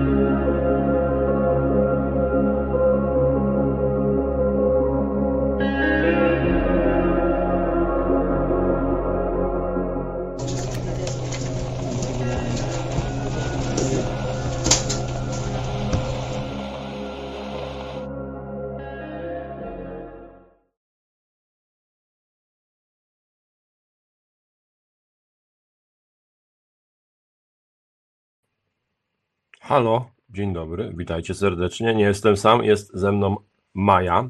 Halo, dzień dobry, witajcie serdecznie. Nie jestem sam, jest ze mną Maja.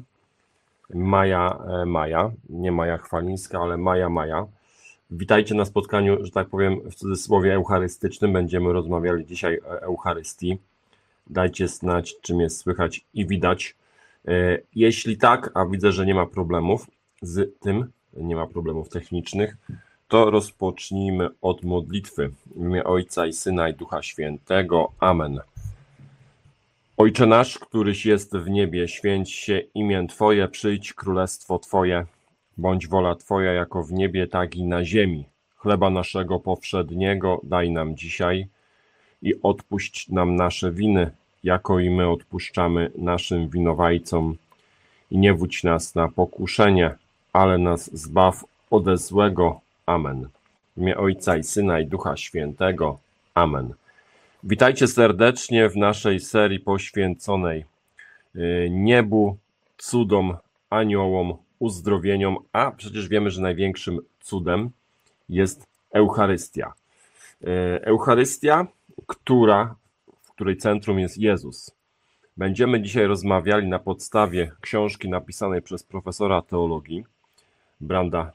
Maja, nie Maja Chwalińska, ale Maja. Witajcie na spotkaniu, że tak powiem, w cudzysłowie eucharystycznym. Będziemy rozmawiali dzisiaj o Eucharystii. Dajcie znać, czym jest słychać i widać. Jeśli tak, a widzę, że nie ma problemów z tym, nie ma problemów technicznych, to rozpocznijmy od modlitwy. W imię Ojca i Syna i Ducha Świętego. Amen. Ojcze nasz, któryś jest w niebie, święć się imię Twoje, przyjdź królestwo Twoje, bądź wola Twoja jako w niebie, tak i na ziemi. Chleba naszego powszedniego daj nam dzisiaj i odpuść nam nasze winy, jako i my odpuszczamy naszym winowajcom. I nie wódź nas na pokuszenie, ale nas zbaw ode złego. Amen. W imię Ojca i Syna i Ducha Świętego. Amen. Witajcie serdecznie w naszej serii poświęconej niebu, cudom, aniołom, uzdrowieniom, a przecież wiemy, że największym cudem jest Eucharystia. Eucharystia, w której centrum jest Jezus. Będziemy dzisiaj rozmawiali na podstawie książki napisanej przez profesora teologii Branda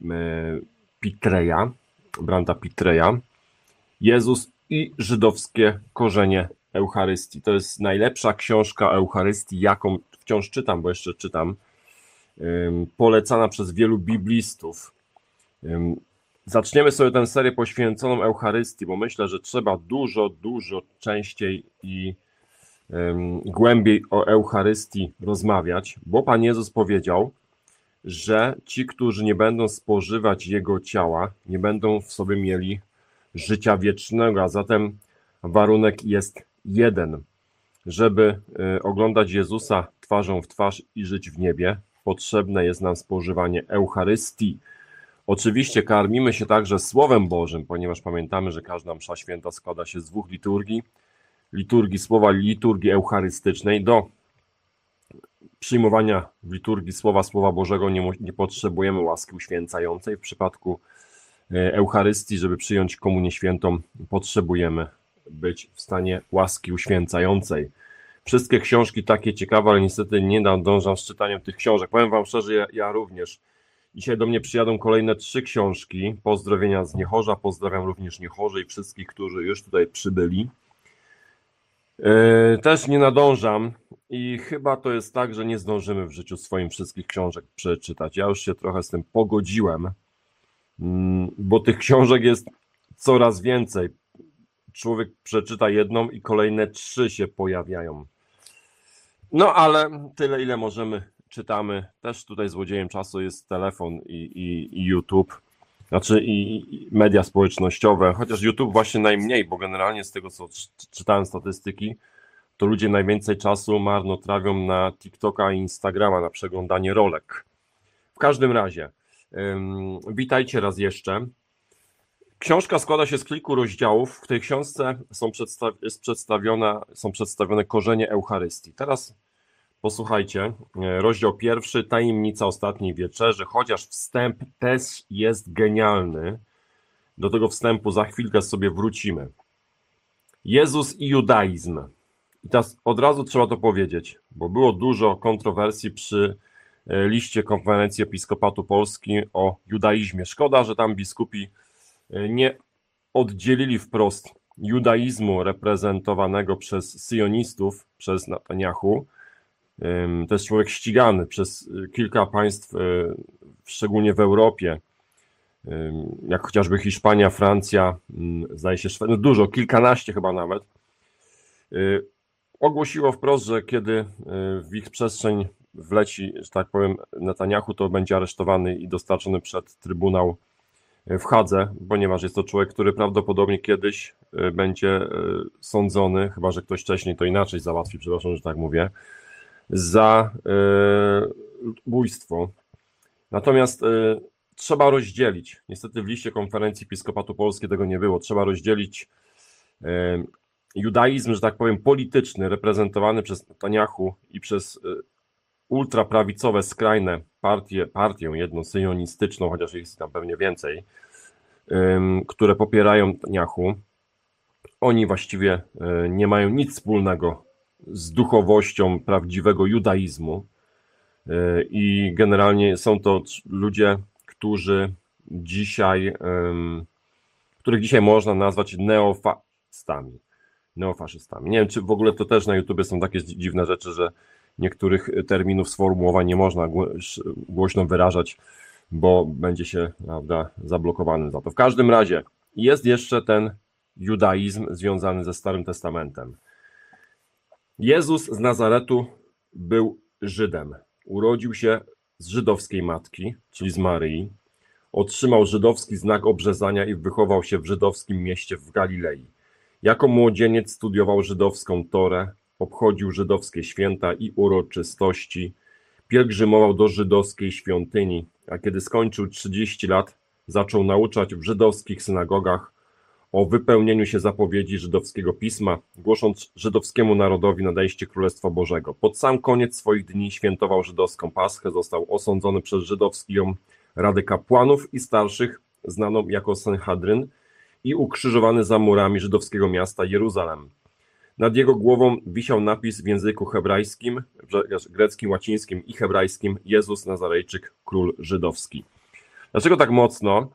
Pitreya, Jezus i żydowskie korzenie Eucharystii. To jest najlepsza książka o Eucharystii, jaką wciąż czytam, bo jeszcze czytam, polecana przez wielu biblistów. Zaczniemy sobie tę serię poświęconą Eucharystii, bo myślę, że trzeba dużo częściej i głębiej o Eucharystii rozmawiać, bo Pan Jezus powiedział, że ci, którzy nie będą spożywać Jego ciała, nie będą w sobie mieli życia wiecznego, a zatem warunek jest jeden. Żeby oglądać Jezusa twarzą w twarz i żyć w niebie, potrzebne jest nam spożywanie Eucharystii. Oczywiście karmimy się także Słowem Bożym, ponieważ pamiętamy, że każda msza święta składa się z dwóch liturgii. Liturgii słowa, liturgii eucharystycznej. Do przyjmowania w liturgii Słowa Bożego nie potrzebujemy łaski uświęcającej. W przypadku Eucharystii, żeby przyjąć komunię świętą, potrzebujemy być w stanie łaski uświęcającej. Wszystkie książki takie ciekawe, ale niestety nie nadążam z czytaniem tych książek. Powiem wam szczerze, ja również. Dzisiaj do mnie przyjadą kolejne 3 książki. Pozdrowienia z Niechorza, pozdrawiam również Niechorze i wszystkich, którzy już tutaj przybyli. Też nie nadążam i chyba to jest tak, że nie zdążymy w życiu swoim wszystkich książek przeczytać. Ja już się trochę z tym pogodziłem, bo tych książek jest coraz więcej. Człowiek przeczyta jedną i kolejne 3 się pojawiają. No ale tyle, ile możemy, czytamy. Też tutaj złodziejem czasu jest telefon i YouTube, znaczy i media społecznościowe, chociaż YouTube właśnie najmniej, bo generalnie z tego, co czytałem statystyki, to ludzie najwięcej czasu marnotrawią na TikToka i Instagrama, na przeglądanie rolek. W każdym razie, witajcie raz jeszcze. Książka składa się z kilku rozdziałów. W tej książce są przedstawione korzenie Eucharystii. Teraz posłuchajcie, rozdział 1, tajemnica ostatniej wieczerzy, chociaż wstęp też jest genialny. Do tego wstępu za chwilkę sobie wrócimy. Jezus i judaizm. I teraz od razu trzeba to powiedzieć, bo było dużo kontrowersji przy liście Konferencji Episkopatu Polski o judaizmie. Szkoda, że tam biskupi nie oddzielili wprost judaizmu reprezentowanego przez syjonistów, przez Netanyahu. To jest człowiek ścigany przez kilka państw, szczególnie w Europie, jak chociażby Hiszpania, Francja, zdaje się, dużo, kilkanaście chyba nawet, ogłosiło wprost, że kiedy w ich przestrzeń wleci, że tak powiem, Netanyahu, to będzie aresztowany i dostarczony przed Trybunał w Hadze, ponieważ jest to człowiek, który prawdopodobnie kiedyś będzie sądzony, chyba że ktoś wcześniej to inaczej załatwi, przepraszam, że tak mówię, za bójstwo. Natomiast trzeba rozdzielić, niestety w liście Konferencji Episkopatu Polski tego nie było, trzeba rozdzielić judaizm, że tak powiem, polityczny, reprezentowany przez Netanyahu i przez ultraprawicowe, skrajne partię jedną syjonistyczną, chociaż jest tam pewnie więcej, które popierają Netanyahu. Oni właściwie nie mają nic wspólnego z duchowością prawdziwego judaizmu i generalnie są to ludzie, których dzisiaj można nazwać neofaszystami. Nie wiem, czy w ogóle to też na YouTubie są takie dziwne rzeczy, że niektórych terminów, sformułowań nie można głośno wyrażać, bo będzie się, prawda, zablokowany za to. W każdym razie jest jeszcze ten judaizm związany ze Starym Testamentem. Jezus z Nazaretu był Żydem. Urodził się z żydowskiej matki, czyli z Maryi. Otrzymał żydowski znak obrzezania i wychował się w żydowskim mieście w Galilei. Jako młodzieniec studiował żydowską Torę, obchodził żydowskie święta i uroczystości, pielgrzymował do żydowskiej świątyni, a kiedy skończył 30 lat, zaczął nauczać w żydowskich synagogach o wypełnieniu się zapowiedzi żydowskiego pisma, głosząc żydowskiemu narodowi nadejście Królestwa Bożego. Pod sam koniec swoich dni świętował żydowską Paschę, został osądzony przez żydowską Radę Kapłanów i Starszych, znaną jako Sanhedryn, i ukrzyżowany za murami żydowskiego miasta Jeruzalem. Nad jego głową wisiał napis w języku hebrajskim, greckim, łacińskim i hebrajskim: Jezus Nazarejczyk, król żydowski. Dlaczego tak mocno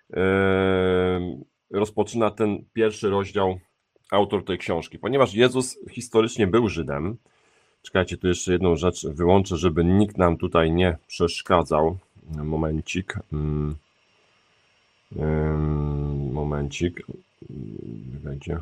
rozpoczyna ten pierwszy rozdział autor tej książki? Ponieważ Jezus historycznie był Żydem. Czekajcie, tu jeszcze jedną rzecz wyłączę, żeby nikt nam tutaj nie przeszkadzał. Momencik. Będzie.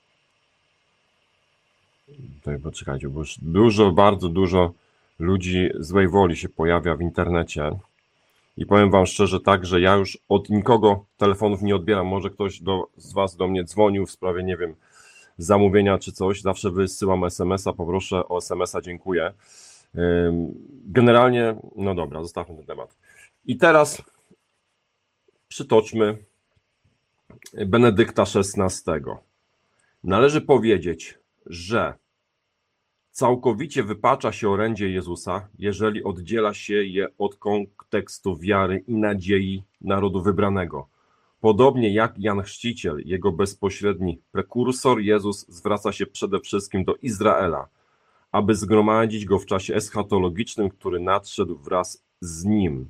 Tutaj poczekajcie, bo już bardzo dużo ludzi złej woli się pojawia w internecie i powiem wam szczerze tak, że ja już od nikogo telefonów nie odbieram. Może ktoś z was do mnie dzwonił w sprawie, nie wiem, zamówienia czy coś, zawsze wysyłam SMS-a, poproszę o SMS-a, dziękuję. Generalnie, no dobra, zostawmy ten temat. I teraz przytoczmy Benedykta XVI. Należy powiedzieć, że całkowicie wypacza się orędzie Jezusa, jeżeli oddziela się je od kontekstu wiary i nadziei narodu wybranego. Podobnie jak Jan Chrzciciel, jego bezpośredni prekursor, Jezus zwraca się przede wszystkim do Izraela, aby zgromadzić go w czasie eschatologicznym, który nadszedł wraz z nim.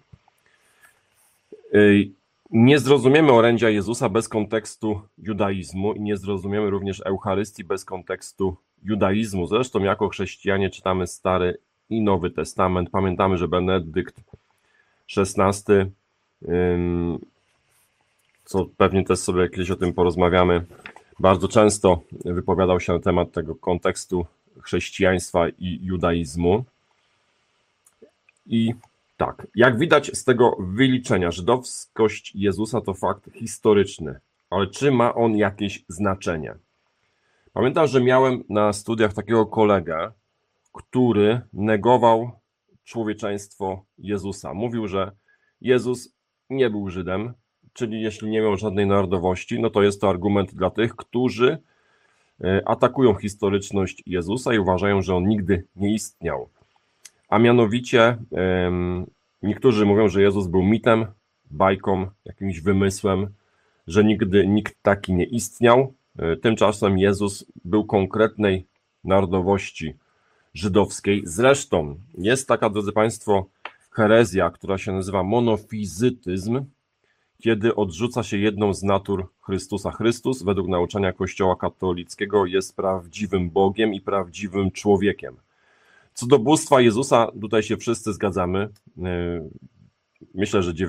Nie zrozumiemy orędzia Jezusa bez kontekstu judaizmu i nie zrozumiemy również Eucharystii bez kontekstu judaizmu. Zresztą jako chrześcijanie czytamy Stary i Nowy Testament. Pamiętamy, że Benedykt XVI, co pewnie też sobie kiedyś o tym porozmawiamy, bardzo często wypowiadał się na temat tego kontekstu chrześcijaństwa i judaizmu. I tak, jak widać z tego wyliczenia, żydowskość Jezusa to fakt historyczny, ale czy ma on jakieś znaczenie? Pamiętam, że miałem na studiach takiego kolegę, który negował człowieczeństwo Jezusa. Mówił, że Jezus nie był Żydem, czyli jeśli nie miał żadnej narodowości, no to jest to argument dla tych, którzy atakują historyczność Jezusa i uważają, że on nigdy nie istniał. A mianowicie niektórzy mówią, że Jezus był mitem, bajką, jakimś wymysłem, że nigdy nikt taki nie istniał. Tymczasem Jezus był konkretnej narodowości żydowskiej. Zresztą jest taka, drodzy Państwo, herezja, która się nazywa monofizytyzm, kiedy odrzuca się jedną z natur Chrystusa. Chrystus, według nauczania Kościoła katolickiego, jest prawdziwym Bogiem i prawdziwym człowiekiem. Co do bóstwa Jezusa, tutaj się wszyscy zgadzamy. Myślę, że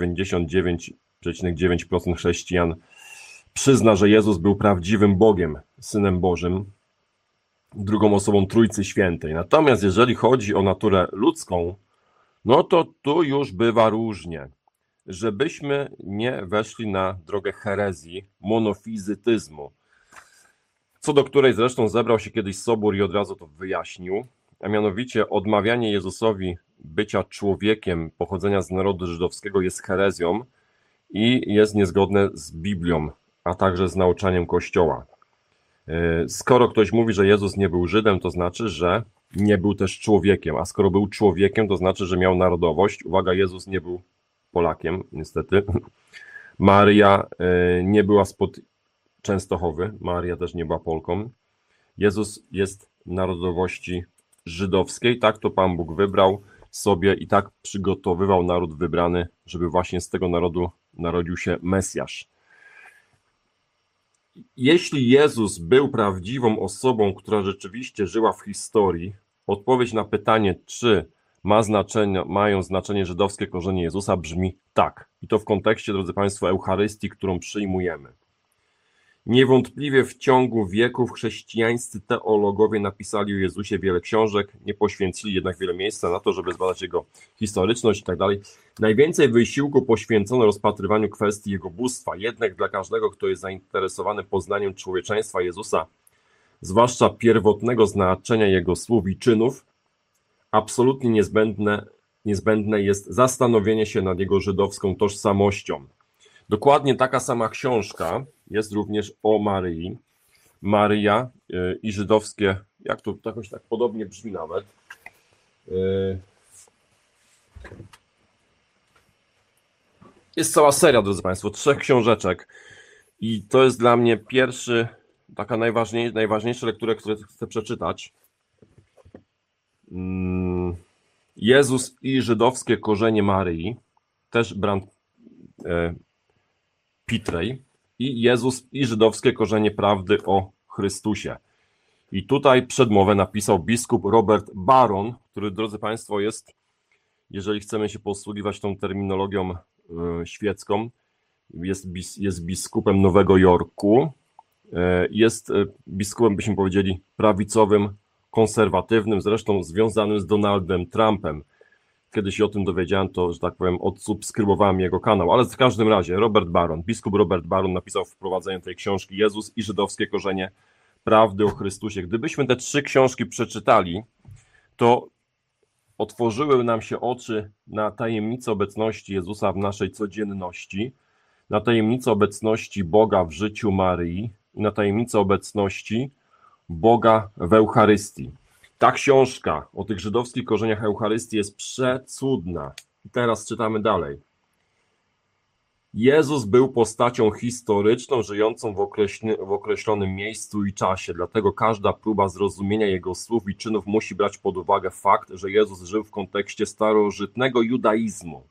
99,9% chrześcijan przyzna, że Jezus był prawdziwym Bogiem, Synem Bożym, drugą osobą Trójcy Świętej. Natomiast jeżeli chodzi o naturę ludzką, no to tu już bywa różnie. żebyśmy nie weszli na drogę herezji, monofizytyzmu, co do której zresztą zebrał się kiedyś Sobór i od razu to wyjaśnił, a mianowicie odmawianie Jezusowi bycia człowiekiem pochodzenia z narodu żydowskiego jest herezją i jest niezgodne z Biblią, a także z nauczaniem Kościoła. Skoro ktoś mówi, że Jezus nie był Żydem, to znaczy, że nie był też człowiekiem, a skoro był człowiekiem, to znaczy, że miał narodowość. Uwaga, Jezus nie był Polakiem, niestety. Maria nie była spod Częstochowy, Maria też nie była Polką. Jezus jest narodowości żydowskiej, tak to Pan Bóg wybrał sobie i tak przygotowywał naród wybrany, żeby właśnie z tego narodu narodził się Mesjasz. Jeśli Jezus był prawdziwą osobą, która rzeczywiście żyła w historii, odpowiedź na pytanie, czy mają znaczenie żydowskie korzenie Jezusa, brzmi tak. I to w kontekście, drodzy Państwo, Eucharystii, którą przyjmujemy. Niewątpliwie w ciągu wieków chrześcijańscy teologowie napisali o Jezusie wiele książek, nie poświęcili jednak wiele miejsca na to, żeby zbadać jego historyczność i tak dalej. Najwięcej wysiłku poświęcono rozpatrywaniu kwestii jego bóstwa, jednak dla każdego, kto jest zainteresowany poznaniem człowieczeństwa Jezusa, zwłaszcza pierwotnego znaczenia jego słów i czynów, absolutnie niezbędne jest zastanowienie się nad jego żydowską tożsamością. Dokładnie taka sama książka jest również o Maryi. Maryja i żydowskie, jak to jakoś tak podobnie brzmi nawet. Jest cała seria, drodzy Państwo, 3 książeczek i to jest dla mnie pierwszy, taka najważniejsza lektura, którą chcę przeczytać. Jezus i żydowskie korzenie Maryi, też Brand Pitrej, i Jezus i żydowskie korzenie prawdy o Chrystusie. I tutaj przedmowę napisał biskup Robert Barron, który, drodzy Państwo, jest, jeżeli chcemy się posługiwać tą terminologią świecką, jest biskupem Nowego Jorku, jest biskupem, byśmy powiedzieli, prawicowym, konserwatywnym, zresztą związanym z Donaldem Trumpem. Kiedy się o tym dowiedziałem, to, że tak powiem, odsubskrybowałem jego kanał, ale w każdym razie biskup Robert Barron napisał wprowadzenie tej książki Jezus i żydowskie korzenie prawdy o Chrystusie. Gdybyśmy te 3 książki przeczytali, to otworzyły nam się oczy na tajemnicę obecności Jezusa w naszej codzienności, na tajemnicę obecności Boga w życiu Maryi i na tajemnicę obecności Boga w Eucharystii. Ta książka o tych żydowskich korzeniach Eucharystii jest przecudna. I teraz czytamy dalej. Jezus był postacią historyczną, żyjącą w określonym miejscu i czasie, dlatego każda próba zrozumienia Jego słów i czynów musi brać pod uwagę fakt, że Jezus żył w kontekście starożytnego judaizmu.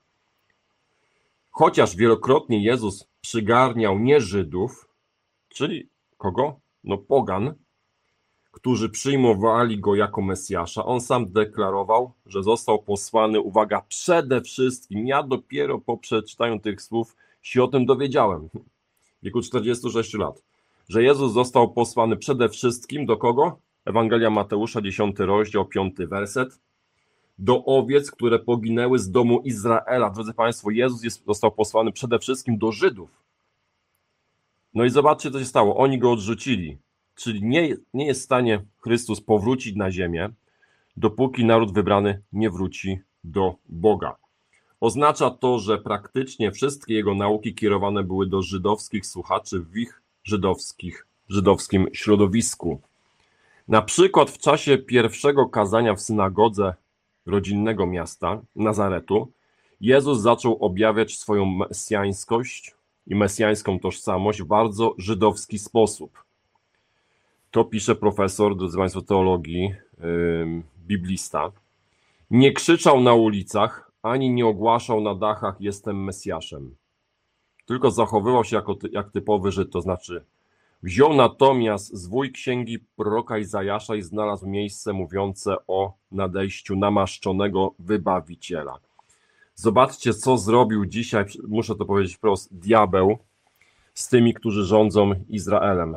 Chociaż wielokrotnie Jezus przygarniał nie Żydów, czyli kogo? No pogan, którzy przyjmowali Go jako Mesjasza, On sam deklarował, że został posłany, uwaga, przede wszystkim, ja dopiero po przeczytaniu tych słów się o tym dowiedziałem, w wieku 46 lat, że Jezus został posłany przede wszystkim do kogo? Ewangelia Mateusza, 10 rozdział, 5 werset. Do owiec, które poginęły z domu Izraela. Drodzy Państwo, Jezus został posłany przede wszystkim do Żydów. No i zobaczcie, co się stało. Oni Go odrzucili. Czyli nie jest w stanie Chrystus powrócić na ziemię, dopóki naród wybrany nie wróci do Boga. Oznacza to, że praktycznie wszystkie Jego nauki kierowane były do żydowskich słuchaczy w ich żydowskim środowisku. Na przykład w czasie pierwszego kazania w synagodze rodzinnego miasta Nazaretu Jezus zaczął objawiać swoją mesjańskość i mesjańską tożsamość w bardzo żydowski sposób. To pisze profesor, drodzy Państwo, teologii, biblista. Nie krzyczał na ulicach, ani nie ogłaszał na dachach jestem Mesjaszem. Tylko zachowywał się jak typowy Żyd, to znaczy wziął natomiast zwój księgi proroka Izajasza i znalazł miejsce mówiące o nadejściu namaszczonego Wybawiciela. Zobaczcie, co zrobił dzisiaj, muszę to powiedzieć wprost, diabeł z tymi, którzy rządzą Izraelem.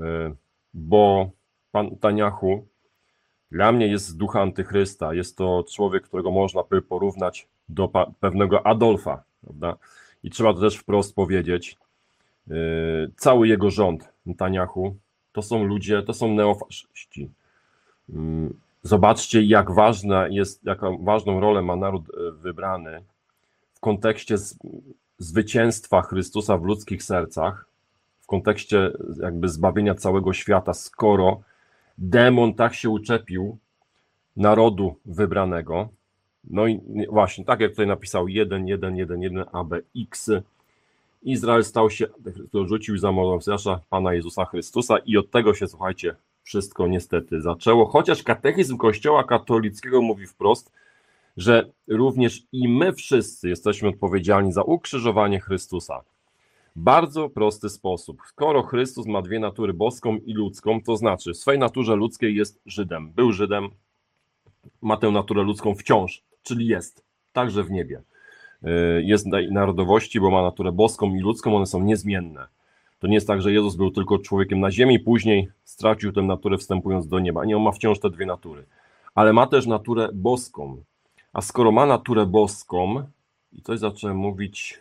Bo pan Netanjahu dla mnie jest z ducha antychrysta. Jest to człowiek, którego można by porównać do pewnego Adolfa prawda? I trzeba to też wprost powiedzieć. Cały jego rząd, Netanyahu, to są ludzie, to są neofaszyści. Zobaczcie, jaką ważną rolę ma naród wybrany w kontekście zwycięstwa Chrystusa w ludzkich sercach, w kontekście jakby zbawienia całego świata, skoro demon tak się uczepił narodu wybranego. No i właśnie, tak jak tutaj napisał 1:1:1:1 ABX, Izrael stał się, rzucił za Mesjasza Pana Jezusa Chrystusa i od tego się, słuchajcie, wszystko niestety zaczęło, chociaż katechizm Kościoła katolickiego mówi wprost, że również i my wszyscy jesteśmy odpowiedzialni za ukrzyżowanie Chrystusa. Bardzo prosty sposób. Skoro Chrystus ma dwie natury, boską i ludzką, to znaczy w swej naturze ludzkiej jest Żydem, był Żydem, ma tę naturę ludzką wciąż, czyli jest, także w niebie. Jest narodowości, bo ma naturę boską i ludzką, one są niezmienne. To nie jest tak, że Jezus był tylko człowiekiem na ziemi, później stracił tę naturę wstępując do nieba. Nie, on ma wciąż te dwie natury. Ale ma też naturę boską. A skoro ma naturę boską, i coś zacząłem mówić,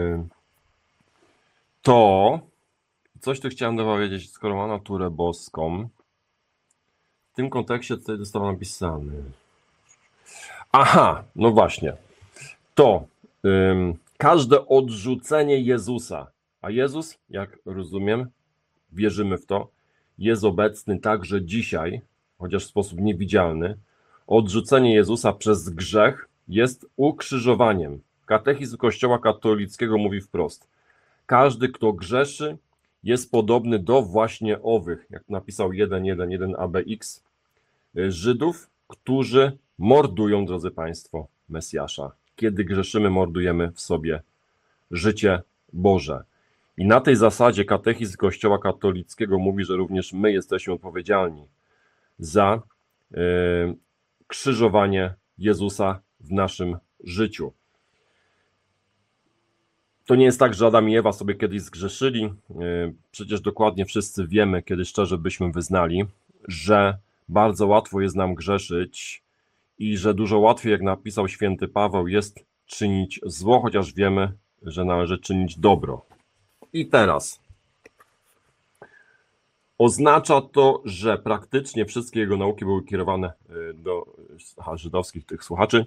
to coś tu chciałem dopowiedzieć, skoro ma naturę boską, w tym kontekście tutaj zostało napisane. Aha, no właśnie. To każde odrzucenie Jezusa, a Jezus, jak rozumiem, wierzymy w to, jest obecny także dzisiaj, chociaż w sposób niewidzialny. Odrzucenie Jezusa przez grzech jest ukrzyżowaniem. Katechizm Kościoła katolickiego mówi wprost. Każdy, kto grzeszy, jest podobny do właśnie owych, jak napisał 1:1:1 ABX, Żydów, którzy mordują, drodzy Państwo, Mesjasza. Kiedy grzeszymy, mordujemy w sobie życie Boże. I na tej zasadzie katechizm Kościoła katolickiego mówi, że również my jesteśmy odpowiedzialni za krzyżowanie Jezusa w naszym życiu. To nie jest tak, że Adam i Ewa sobie kiedyś zgrzeszyli. Przecież dokładnie wszyscy wiemy, kiedy szczerze byśmy wyznali, że bardzo łatwo jest nam grzeszyć i że dużo łatwiej, jak napisał święty Paweł, jest czynić zło, chociaż wiemy, że należy czynić dobro. I teraz oznacza to, że praktycznie wszystkie jego nauki były kierowane do żydowskich tych słuchaczy.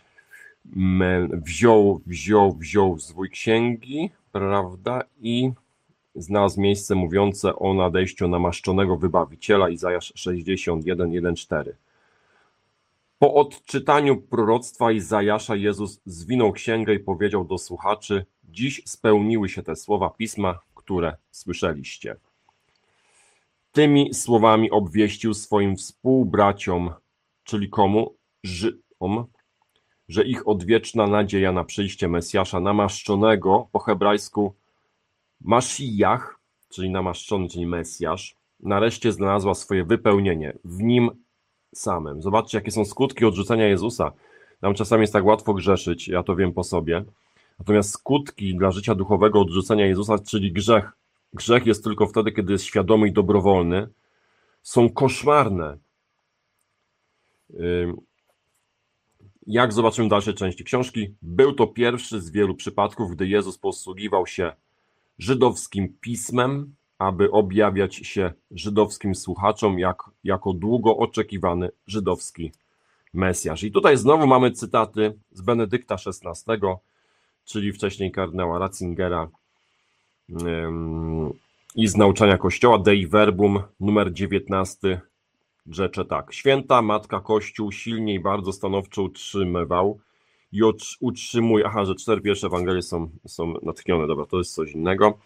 Wziął zwój księgi, prawda, i znalazł miejsce mówiące o nadejściu namaszczonego Wybawiciela, Izajasz 61:1-4. Po odczytaniu proroctwa Izajasza Jezus zwinął księgę i powiedział do słuchaczy: dziś spełniły się te słowa Pisma, które słyszeliście. Tymi słowami obwieścił swoim współbraciom, czyli komu? Żydom, że ich odwieczna nadzieja na przyjście Mesjasza namaszczonego, po hebrajsku Mashiach, czyli namaszczony, czyli Mesjasz, nareszcie znalazła swoje wypełnienie w nim samym. Zobaczcie, jakie są skutki odrzucenia Jezusa. Nam czasami jest tak łatwo grzeszyć, ja to wiem po sobie. Natomiast skutki dla życia duchowego odrzucenia Jezusa, czyli grzech. Grzech jest tylko wtedy, kiedy jest świadomy i dobrowolny. Są koszmarne. Jak zobaczymy w dalszej części książki, był to pierwszy z wielu przypadków, gdy Jezus posługiwał się żydowskim pismem, aby objawiać się żydowskim słuchaczom jako długo oczekiwany żydowski Mesjasz. I tutaj znowu mamy cytaty z Benedykta XVI, czyli wcześniej kardynała Ratzingera, i z nauczania Kościoła Dei Verbum numer 19 rzecze tak. Święta Matka Kościół silnie i bardzo stanowczo utrzymywał i utrzymuje, że 4 pierwsze Ewangelie są natchnione, dobra, to jest coś innego.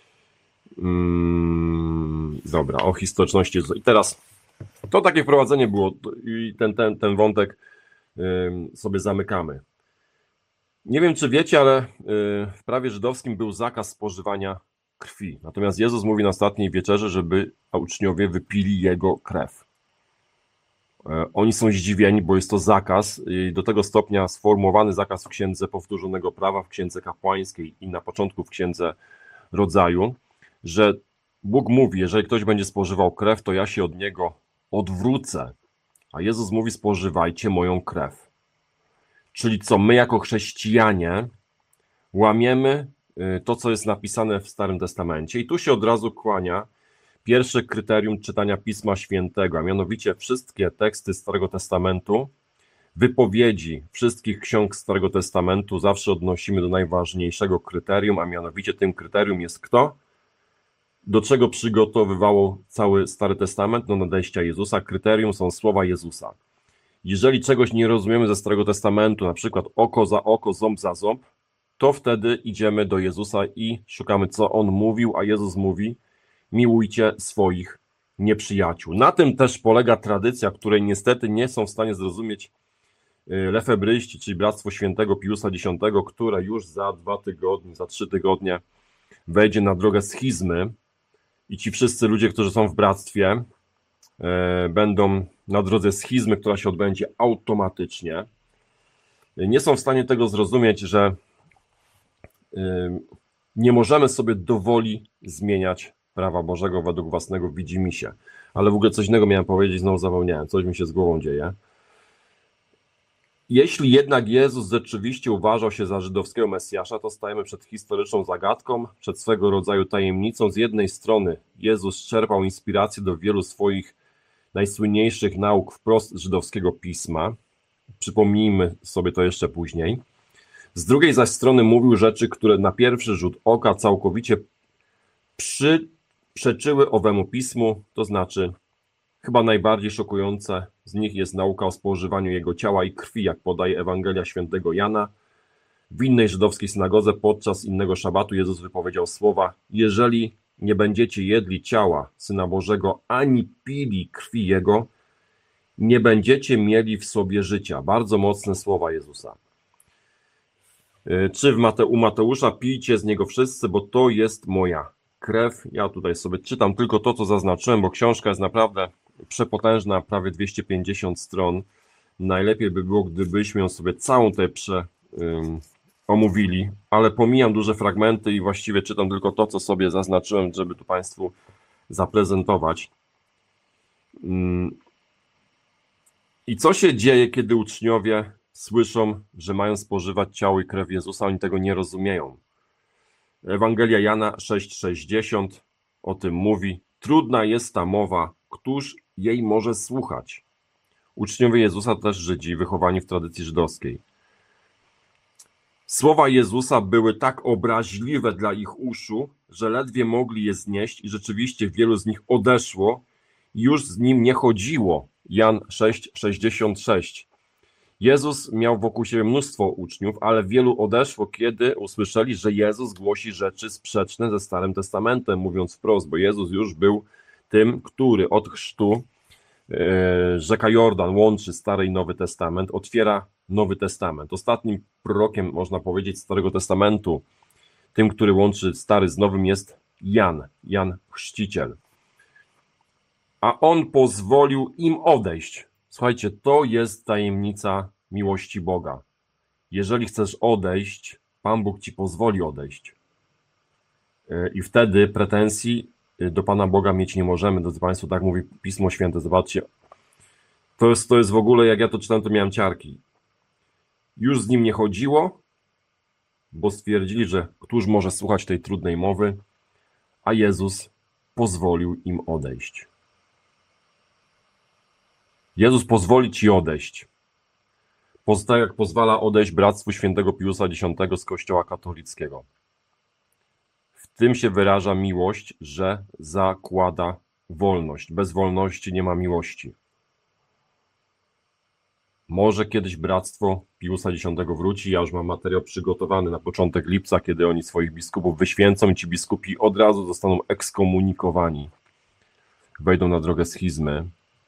Dobra, o historyczności. I teraz to takie wprowadzenie było i ten wątek sobie zamykamy. Nie wiem, czy wiecie, ale w prawie żydowskim był zakaz spożywania krwi. Natomiast Jezus mówi na ostatniej wieczerzy, żeby uczniowie wypili Jego krew. Oni są zdziwieni, bo jest to zakaz i do tego stopnia sformułowany zakaz w Księdze Powtórzonego Prawa, w Księdze Kapłańskiej i na początku w Księdze Rodzaju, że Bóg mówi, jeżeli ktoś będzie spożywał krew, to ja się od niego odwrócę. A Jezus mówi, spożywajcie moją krew. Czyli co, my jako chrześcijanie łamiemy to, co jest napisane w Starym Testamencie. I tu się od razu kłania pierwsze kryterium czytania Pisma Świętego, a mianowicie wszystkie teksty Starego Testamentu, wypowiedzi wszystkich ksiąg Starego Testamentu zawsze odnosimy do najważniejszego kryterium, a mianowicie tym kryterium jest kto? Do czego przygotowywało cały Stary Testament? Do nadejścia Jezusa. Kryterium są słowa Jezusa. Jeżeli czegoś nie rozumiemy ze Starego Testamentu, na przykład oko za oko, ząb za ząb, to wtedy idziemy do Jezusa i szukamy, co On mówił, a Jezus mówi: miłujcie swoich nieprzyjaciół. Na tym też polega tradycja, której niestety nie są w stanie zrozumieć lefebryści, czyli Bractwo Świętego Piusa X, które już za 2 tygodnie, za 3 tygodnie wejdzie na drogę schizmy i ci wszyscy ludzie, którzy są w bractwie, będą na drodze schizmy, która się odbędzie automatycznie. Nie są w stanie tego zrozumieć, że nie możemy sobie dowoli zmieniać prawa Bożego według własnego widzimisię. Ale w ogóle coś innego miałem powiedzieć, znowu zapomniałem, coś mi się z głową dzieje. Jeśli jednak Jezus rzeczywiście uważał się za żydowskiego Mesjasza, to stajemy przed historyczną zagadką, przed swego rodzaju tajemnicą. Z jednej strony Jezus czerpał inspirację do wielu swoich najsłynniejszych nauk wprost z żydowskiego pisma. Przypomnijmy sobie to jeszcze później. Z drugiej zaś strony mówił rzeczy, które na pierwszy rzut oka całkowicie przeczyły owemu pismu, to znaczy chyba najbardziej szokujące z nich jest nauka o spożywaniu jego ciała i krwi, jak podaje Ewangelia Świętego Jana. W innej żydowskiej synagodze podczas innego szabatu Jezus wypowiedział słowa: jeżeli nie będziecie jedli ciała Syna Bożego, ani pili krwi Jego, nie będziecie mieli w sobie życia. Bardzo mocne słowa Jezusa. Czy u Mateusza: pijcie z niego wszyscy, bo to jest moja krew. Ja tutaj sobie czytam tylko to, co zaznaczyłem, bo książka jest naprawdę przepotężna, prawie 250 stron. Najlepiej by było, gdybyśmy ją sobie całą tutaj omówili, ale pomijam duże fragmenty i właściwie czytam tylko to, co sobie zaznaczyłem, żeby tu Państwu zaprezentować. I co się dzieje, kiedy uczniowie słyszą, że mają spożywać ciało i krew Jezusa? Oni tego nie rozumieją. Ewangelia Jana 6,60 o tym mówi: trudna jest ta mowa, któż jej może słuchać? Uczniowie Jezusa, też Żydzi, wychowani w tradycji żydowskiej. Słowa Jezusa były tak obraźliwe dla ich uszu, że ledwie mogli je znieść i rzeczywiście wielu z nich odeszło i już z nim nie chodziło. Jan 6,66. Jezus miał wokół siebie mnóstwo uczniów, ale wielu odeszło, kiedy usłyszeli, że Jezus głosi rzeczy sprzeczne ze Starym Testamentem, mówiąc wprost, bo Jezus już był tym, który od chrztu rzeka Jordan łączy Stary i Nowy Testament, otwiera Nowy Testament. Ostatnim prorokiem, można powiedzieć, Starego Testamentu, tym, który łączy Stary z Nowym, jest Jan Chrzciciel. A on pozwolił im odejść. Słuchajcie, to jest tajemnica miłości Boga. Jeżeli chcesz odejść, Pan Bóg ci pozwoli odejść. I wtedy pretensji do Pana Boga mieć nie możemy. Drodzy Państwo, tak mówi Pismo Święte. Zobaczcie, to jest w ogóle, jak ja to czytam, to miałem ciarki. Już z nim nie chodziło, bo stwierdzili, że któż może słuchać tej trudnej mowy, a Jezus pozwolił im odejść. Jezus pozwoli ci odejść. Tak jak pozwala odejść Bractwu Świętego Piusa X z Kościoła katolickiego. W tym się wyraża miłość, że zakłada wolność. Bez wolności nie ma miłości. Może kiedyś Bractwo Piusa X wróci. Ja już mam materiał przygotowany na początek lipca, kiedy oni swoich biskupów wyświęcą i ci biskupi od razu zostaną ekskomunikowani. Wejdą na drogę schizmy.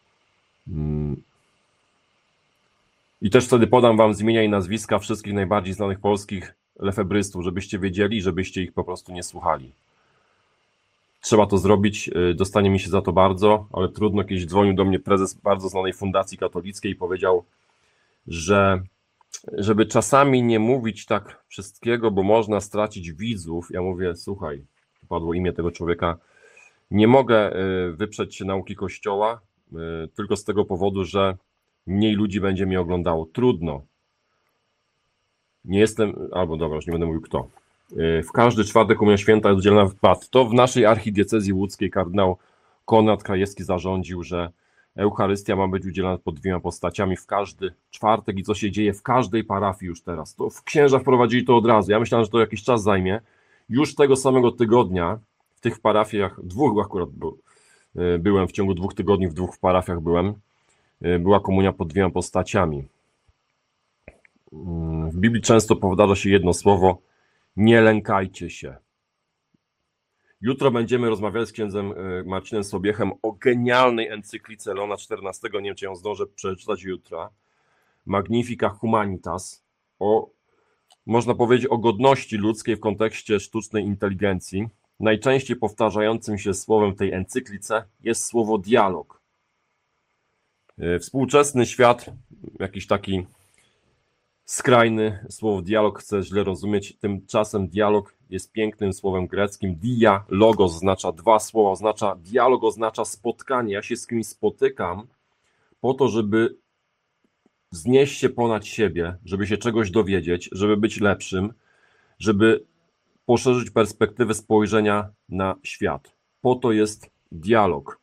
I też wtedy podam wam z imienia i nazwiska wszystkich najbardziej znanych polskich lefebrystów, żebyście wiedzieli, żebyście ich po prostu nie słuchali. Trzeba to zrobić, dostanie mi się za to bardzo, ale trudno. Kiedyś dzwonił do mnie prezes bardzo znanej fundacji katolickiej i powiedział, że żeby czasami nie mówić tak wszystkiego, bo można stracić widzów. Ja mówię: słuchaj, padło imię tego człowieka, nie mogę wyprzeć się nauki Kościoła, tylko z tego powodu, że mniej ludzi będzie mnie oglądało. Trudno. Nie jestem, albo dobra, już nie będę mówił kto. W każdy czwartek Komunia Święta jest udzielana w pat. To w naszej archidiecezji łódzkiej kardynał Konrad Krajewski zarządził, że Eucharystia ma być udzielana pod dwiema postaciami w każdy czwartek i co się dzieje w każdej parafii już teraz. To w księża wprowadzili to od razu. Ja myślałem, że to jakiś czas zajmie. Już tego samego tygodnia w tych parafiach, dwóch akurat byłem, w ciągu 2 tygodni w 2 parafiach byłem, była komunia pod dwiema postaciami. W Biblii często powtarza się jedno słowo: nie lękajcie się. Jutro będziemy rozmawiali z księdzem Marcinem Sobiechem o genialnej encyklice Leona XIV, nie wiem, czy ją zdążę przeczytać jutro, Magnifica Humanitas, można powiedzieć, o godności ludzkiej w kontekście sztucznej inteligencji. Najczęściej powtarzającym się słowem w tej encyklice jest słowo dialog. Współczesny świat, jakiś taki skrajny, słowo dialog chce źle rozumieć, tymczasem dialog jest pięknym słowem greckim. Dia, logos oznacza 2 słowa, oznacza dialog, oznacza spotkanie. Ja się z kimś spotykam po to, żeby wznieść się ponad siebie, żeby się czegoś dowiedzieć, żeby być lepszym, żeby poszerzyć perspektywę spojrzenia na świat. Po to jest dialog.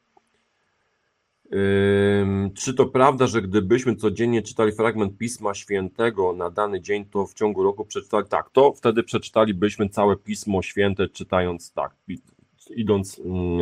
Czy to prawda, że gdybyśmy codziennie czytali fragment Pisma Świętego na dany dzień, to w ciągu roku przeczytali? Tak, to wtedy przeczytalibyśmy całe Pismo Święte, czytając tak, idąc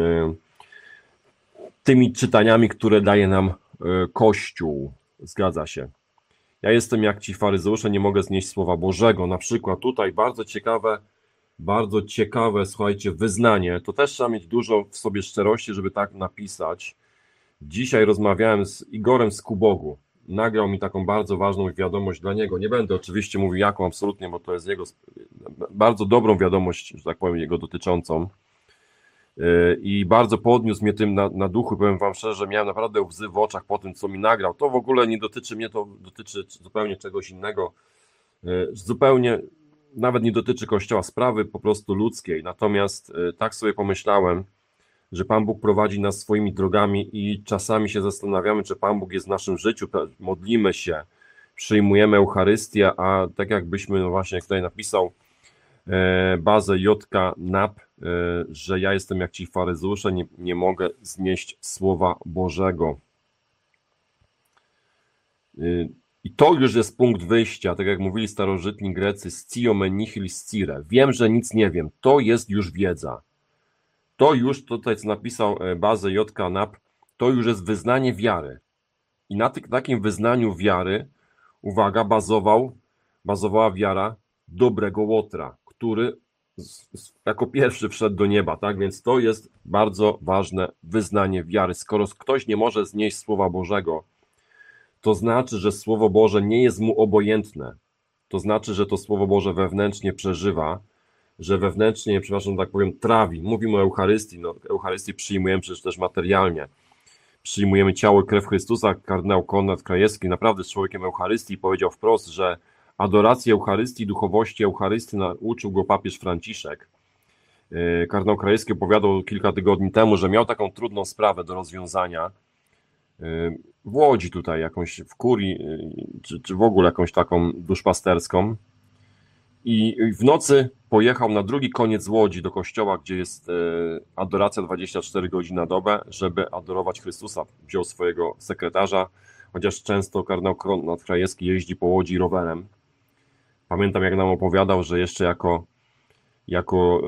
tymi czytaniami, które daje nam Kościół. Zgadza się. Ja jestem jak ci faryzeusze, nie mogę znieść Słowa Bożego. Na przykład tutaj bardzo ciekawe, słuchajcie, wyznanie. To też trzeba mieć dużo w sobie szczerości, żeby tak napisać. Dzisiaj rozmawiałem z Igorem z Kubogu. Nagrał mi taką bardzo ważną wiadomość dla niego. Nie będę oczywiście mówił jaką absolutnie, bo to jest jego bardzo dobrą wiadomość, że tak powiem, jego dotyczącą. I bardzo podniósł mnie tym na duchu. Powiem wam szczerze, że miałem naprawdę łzy w oczach po tym, co mi nagrał. To w ogóle nie dotyczy mnie, to dotyczy zupełnie czegoś innego. Zupełnie nawet nie dotyczy Kościoła, sprawy po prostu ludzkiej. Natomiast tak sobie pomyślałem, że Pan Bóg prowadzi nas swoimi drogami i czasami się zastanawiamy, czy Pan Bóg jest w naszym życiu, modlimy się, przyjmujemy Eucharystię, a tak jakbyśmy, no właśnie, jak tutaj napisał Bazę Jotka Nap, że ja jestem jak ci faryzeusze, nie mogę znieść Słowa Bożego. I to już jest punkt wyjścia, tak jak mówili starożytni Grecy, scio me nihil scire. Wiem, że nic nie wiem, to jest już wiedza. To już tutaj, co napisał Bazę Jotka Nap, to już jest wyznanie wiary. I na takim wyznaniu wiary, uwaga, bazowała wiara dobrego Łotra, który jako pierwszy wszedł do nieba, tak? Więc to jest bardzo ważne wyznanie wiary. Skoro ktoś nie może znieść Słowa Bożego, to znaczy, że Słowo Boże nie jest mu obojętne. To znaczy, że to Słowo Boże wewnętrznie przeżywa, że wewnętrznie, przepraszam, tak powiem, trawi. Mówimy o Eucharystii, no Eucharystię przyjmujemy przecież też materialnie. Przyjmujemy ciało i krew Chrystusa. Kardynał Konrad Krajewski naprawdę jest człowiekiem Eucharystii i powiedział wprost, że adoracji Eucharystii, duchowości Eucharystii nauczył go papież Franciszek. Kardynał Krajewski opowiadał kilka tygodni temu, że miał taką trudną sprawę do rozwiązania w Łodzi tutaj, jakąś w kurii, czy w ogóle jakąś taką duszpasterską. I w nocy pojechał na drugi koniec Łodzi do kościoła, gdzie jest adoracja 24 godziny na dobę, żeby adorować Chrystusa. Wziął swojego sekretarza, chociaż często kardynał Konrad Krajewski jeździ po Łodzi rowerem. Pamiętam, jak nam opowiadał, że jeszcze jako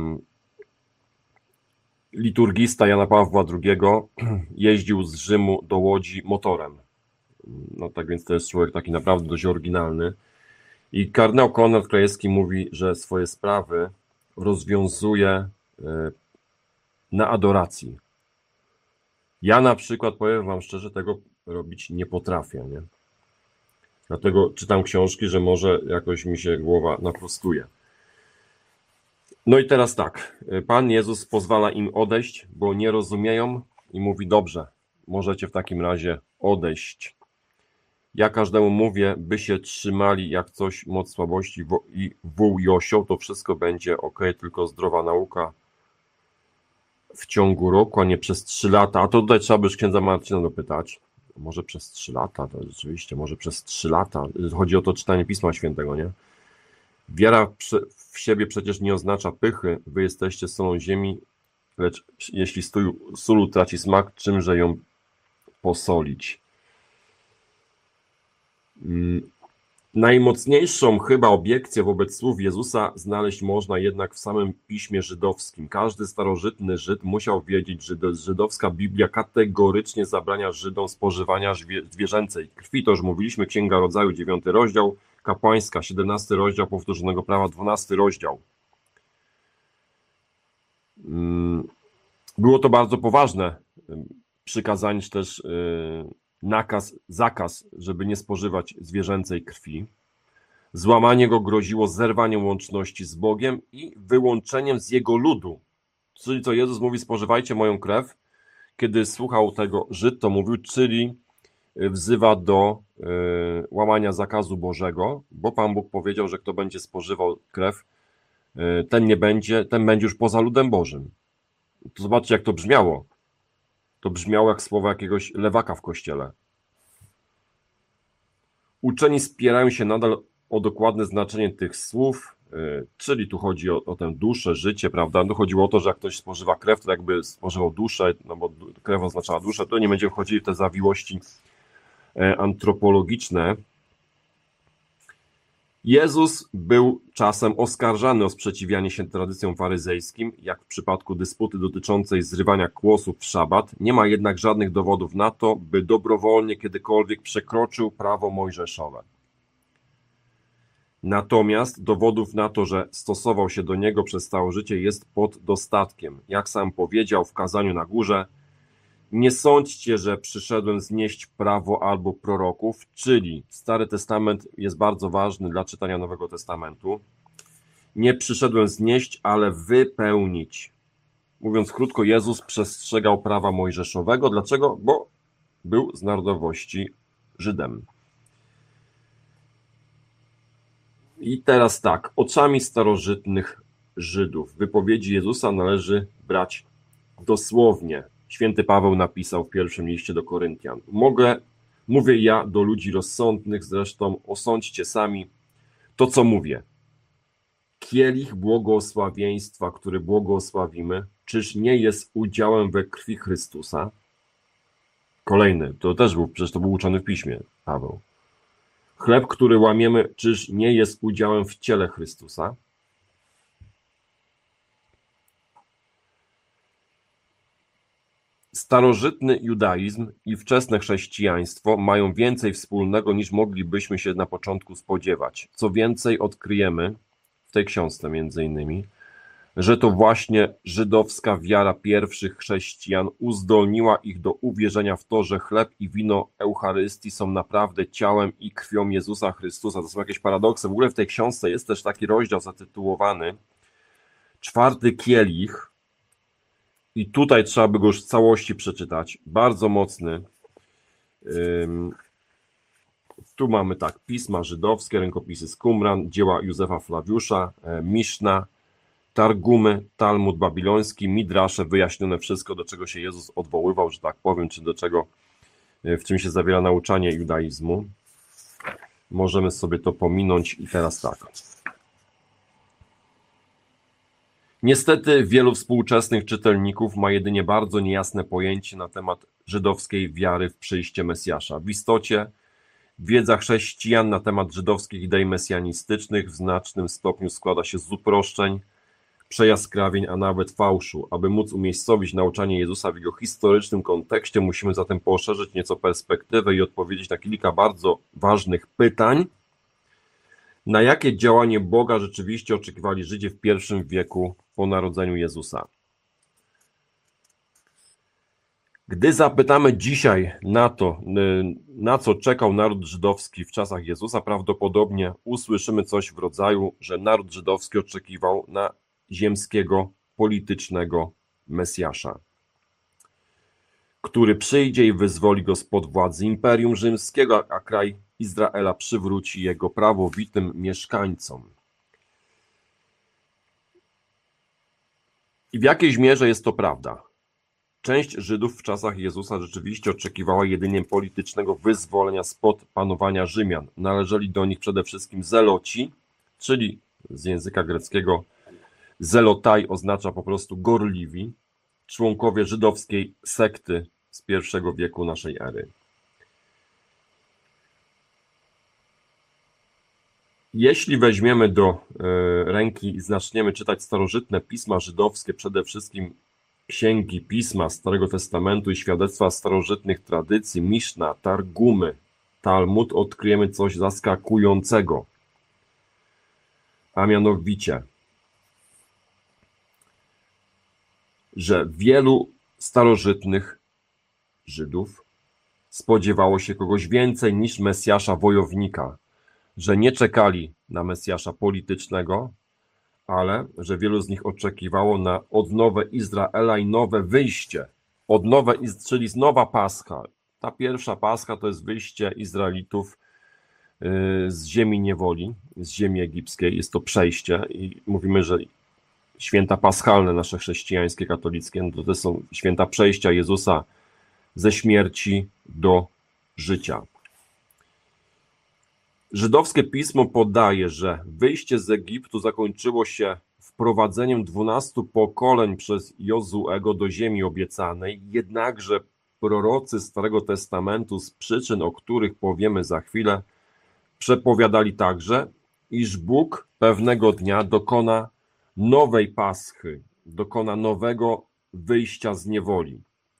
liturgista Jana Pawła II jeździł z Rzymu do Łodzi motorem. No tak więc to jest człowiek taki naprawdę dość oryginalny. I kardynał Konrad Krajewski mówi, że swoje sprawy rozwiązuje na adoracji. Ja na przykład, powiem wam szczerze, tego robić nie potrafię, nie? Dlatego czytam książki, że może jakoś mi się głowa naprostuje. No i teraz tak, Pan Jezus pozwala im odejść, bo nie rozumieją i mówi: dobrze, możecie w takim razie odejść. Ja każdemu mówię, by się trzymali jak coś moc słabości i wół i osioł, to wszystko będzie ok, tylko zdrowa nauka w ciągu roku, a nie przez 3 lata. A to tutaj trzeba by księdza Marcina dopytać. Może przez 3 lata, to rzeczywiście, może przez 3 lata. Chodzi o to czytanie Pisma Świętego, nie? Wiara w siebie przecież nie oznacza pychy. Wy jesteście solą ziemi, lecz jeśli sól utraci smak, czymże ją posolić? Najmocniejszą chyba obiekcję wobec słów Jezusa znaleźć można jednak w samym piśmie żydowskim. Każdy starożytny Żyd musiał wiedzieć, że żydowska Biblia kategorycznie zabrania Żydom spożywania zwierzęcej krwi. To już mówiliśmy, Księga Rodzaju, 9 rozdział, Kapłańska, 17 rozdział Powtórzonego Prawa, 12 rozdział. Było to bardzo poważne przykazanie, czy też zakaz, żeby nie spożywać zwierzęcej krwi. Złamanie go groziło zerwaniem łączności z Bogiem i wyłączeniem z Jego ludu. Czyli to Jezus mówi, spożywajcie moją krew. Kiedy słuchał tego Żyd, to mówił, czyli wzywa do łamania zakazu Bożego, bo Pan Bóg powiedział, że kto będzie spożywał krew, ten będzie już poza ludem Bożym. To zobaczcie, jak to brzmiało. To brzmiało jak słowa jakiegoś lewaka w kościele. Uczeni spierają się nadal o dokładne znaczenie tych słów, czyli tu chodzi o tę duszę, życie, prawda? Tu chodziło o to, że jak ktoś spożywa krew, to jakby spożywał duszę, no bo krew oznaczała duszę, to nie będziemy wchodzili w te zawiłości antropologiczne. Jezus był czasem oskarżany o sprzeciwianie się tradycjom faryzejskim, jak w przypadku dysputy dotyczącej zrywania kłosów w szabat. Nie ma jednak żadnych dowodów na to, by dobrowolnie kiedykolwiek przekroczył prawo mojżeszowe. Natomiast dowodów na to, że stosował się do niego przez całe życie, jest pod dostatkiem. Jak sam powiedział w kazaniu na górze, nie sądźcie, że przyszedłem znieść prawo albo proroków, czyli Stary Testament jest bardzo ważny dla czytania Nowego Testamentu. Nie przyszedłem znieść, ale wypełnić. Mówiąc krótko, Jezus przestrzegał prawa mojżeszowego. Dlaczego? Bo był z narodowości Żydem. I teraz tak, oczami starożytnych Żydów wypowiedzi Jezusa należy brać dosłownie. Święty Paweł napisał w pierwszym liście do Koryntian. Mówię ja do ludzi rozsądnych, zresztą osądźcie sami to, co mówię. Kielich błogosławieństwa, który błogosławimy, czyż nie jest udziałem we krwi Chrystusa? Kolejny, przecież to był uczony w piśmie, Paweł. Chleb, który łamiemy, czyż nie jest udziałem w ciele Chrystusa? Starożytny judaizm i wczesne chrześcijaństwo mają więcej wspólnego, niż moglibyśmy się na początku spodziewać. Co więcej, odkryjemy w tej książce między innymi, że to właśnie żydowska wiara pierwszych chrześcijan uzdolniła ich do uwierzenia w to, że chleb i wino Eucharystii są naprawdę ciałem i krwią Jezusa Chrystusa. To są jakieś paradoksy. W ogóle w tej książce jest też taki rozdział zatytułowany 4 kielich, i tutaj trzeba by go już w całości przeczytać. Bardzo mocny. Tu mamy tak, pisma żydowskie, rękopisy z Qumran, dzieła Józefa Flawiusza, Miszna, Targumy, Talmud babiloński, Midrasze, wyjaśnione wszystko, do czego się Jezus odwoływał, że tak powiem, czy do czego, w czym się zawiera nauczanie judaizmu. Możemy sobie to pominąć i teraz tak. Niestety wielu współczesnych czytelników ma jedynie bardzo niejasne pojęcie na temat żydowskiej wiary w przyjście Mesjasza. W istocie wiedza chrześcijan na temat żydowskich idei mesjanistycznych w znacznym stopniu składa się z uproszczeń, przejaskrawień, a nawet fałszu. Aby móc umiejscowić nauczanie Jezusa w jego historycznym kontekście, musimy zatem poszerzyć nieco perspektywę i odpowiedzieć na kilka bardzo ważnych pytań. Na jakie działanie Boga rzeczywiście oczekiwali Żydzi w I wieku po narodzeniu Jezusa? Gdy zapytamy dzisiaj na co czekał naród żydowski w czasach Jezusa, prawdopodobnie usłyszymy coś w rodzaju, że naród żydowski oczekiwał na ziemskiego, politycznego Mesjasza, który przyjdzie i wyzwoli go spod władzy Imperium Rzymskiego, a kraj Izraela przywróci jego prawowitym mieszkańcom. I w jakiejś mierze jest to prawda. Część Żydów w czasach Jezusa rzeczywiście oczekiwała jedynie politycznego wyzwolenia spod panowania Rzymian. Należeli do nich przede wszystkim zeloci, czyli z języka greckiego zelotai oznacza po prostu gorliwi, członkowie żydowskiej sekty z I wieku naszej ery. Jeśli weźmiemy do ręki i zaczniemy czytać starożytne pisma żydowskie, przede wszystkim księgi pisma Starego Testamentu i świadectwa starożytnych tradycji, Miszna, Targumy, Talmud, odkryjemy coś zaskakującego. A mianowicie, że wielu starożytnych Żydów spodziewało się kogoś więcej niż Mesjasza wojownika, że nie czekali na Mesjasza politycznego, ale że wielu z nich oczekiwało na odnowę Izraela i nowe wyjście, czyli nowa Pascha. Ta pierwsza Pascha to jest wyjście Izraelitów z ziemi niewoli, z ziemi egipskiej, jest to przejście i mówimy, że święta paschalne nasze chrześcijańskie, katolickie, to są święta przejścia Jezusa ze śmierci do życia. Żydowskie pismo podaje, że wyjście z Egiptu zakończyło się wprowadzeniem 12 pokoleń przez Jozuego do ziemi obiecanej, jednakże prorocy Starego Testamentu z przyczyn, o których powiemy za chwilę, przepowiadali także, iż Bóg pewnego dnia dokona nowej Paschy, dokona nowego wyjścia z niewoli.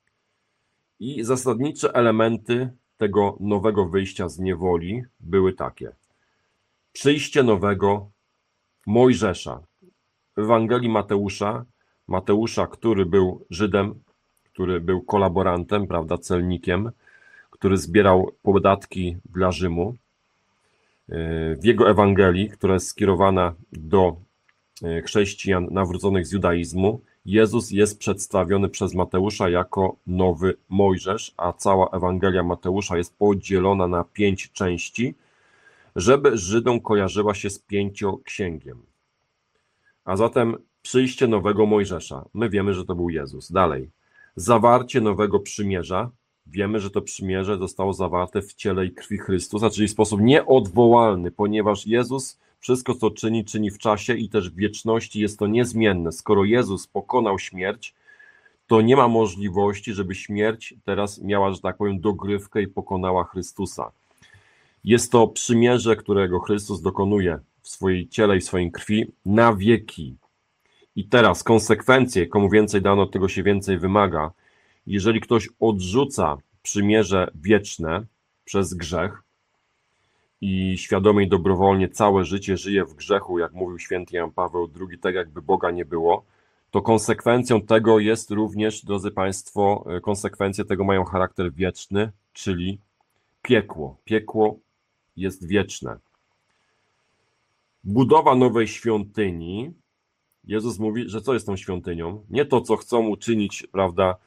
I zasadnicze elementy tego nowego wyjścia z niewoli były takie. Przyjście nowego Mojżesza. W Ewangelii Mateusza, który był Żydem, który był kolaborantem, prawda, celnikiem, który zbierał podatki dla Rzymu. W jego Ewangelii, która jest skierowana do chrześcijan nawróconych z judaizmu, Jezus jest przedstawiony przez Mateusza jako nowy Mojżesz, a cała Ewangelia Mateusza jest podzielona na 5 części, żeby Żydom kojarzyła się z 5księgiem. A zatem przyjście nowego Mojżesza. My wiemy, że to był Jezus. Dalej. Zawarcie nowego przymierza. Wiemy, że to przymierze zostało zawarte w ciele i krwi Chrystusa, czyli w sposób nieodwołalny, ponieważ Jezus wszystko, co czyni w czasie i też w wieczności, jest to niezmienne. Skoro Jezus pokonał śmierć, to nie ma możliwości, żeby śmierć teraz miała, że tak powiem, dogrywkę i pokonała Chrystusa. Jest to przymierze, którego Chrystus dokonuje w swoim ciele i w swojej krwi na wieki. I teraz konsekwencje, komu więcej dano, tego się więcej wymaga. Jeżeli ktoś odrzuca przymierze wieczne przez grzech i świadomie i dobrowolnie całe życie żyje w grzechu, jak mówił święty Jan Paweł II, tak jakby Boga nie było, to konsekwencją tego jest również, drodzy Państwo, konsekwencje tego mają charakter wieczny, czyli piekło. Piekło jest wieczne. Budowa nowej świątyni. Jezus mówi, że co jest tą świątynią? Nie to, co chcą uczynić, prawda,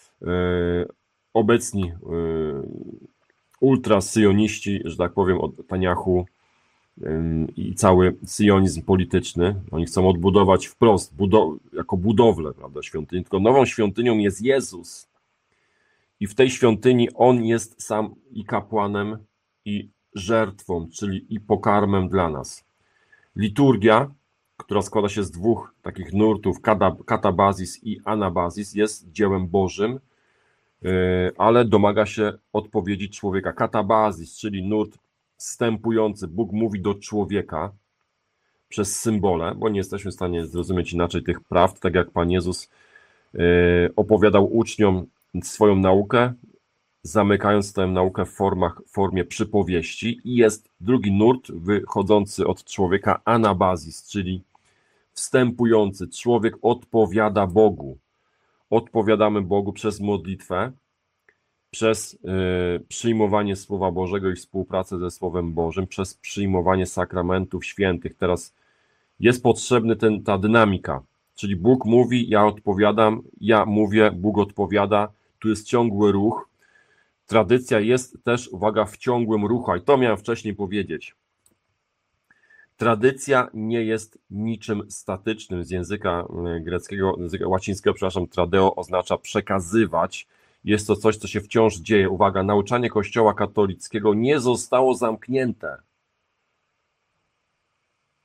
obecni ultrasyjoniści, że tak powiem, od Taniahu i cały syjonizm polityczny. Oni chcą odbudować wprost, jako budowlę, prawda, świątyni. Tylko nową świątynią jest Jezus. I w tej świątyni On jest sam i kapłanem, i żertwą, czyli i pokarmem dla nas. Liturgia, która składa się z 2 takich nurtów, katabazis i anabazis, jest dziełem Bożym, ale domaga się odpowiedzi człowieka. Katabazis, czyli nurt wstępujący. Bóg mówi do człowieka przez symbole, bo nie jesteśmy w stanie zrozumieć inaczej tych prawd, tak jak Pan Jezus opowiadał uczniom swoją naukę, zamykając tę naukę w formie przypowieści. I jest drugi nurt wychodzący od człowieka, anabazis, czyli wstępujący. Człowiek odpowiada Bogu. Odpowiadamy Bogu przez modlitwę, przez przyjmowanie Słowa Bożego i współpracę ze Słowem Bożym, przez przyjmowanie sakramentów świętych. Teraz jest potrzebna ta dynamika, czyli Bóg mówi, ja odpowiadam, ja mówię, Bóg odpowiada, tu jest ciągły ruch. Tradycja jest też, uwaga, w ciągłym ruchu, i to miałem wcześniej powiedzieć. Tradycja nie jest niczym statycznym. Z języka greckiego, języka łacińskiego, przepraszam, tradeo oznacza przekazywać. Jest to coś, co się wciąż dzieje. Uwaga, nauczanie Kościoła katolickiego nie zostało zamknięte.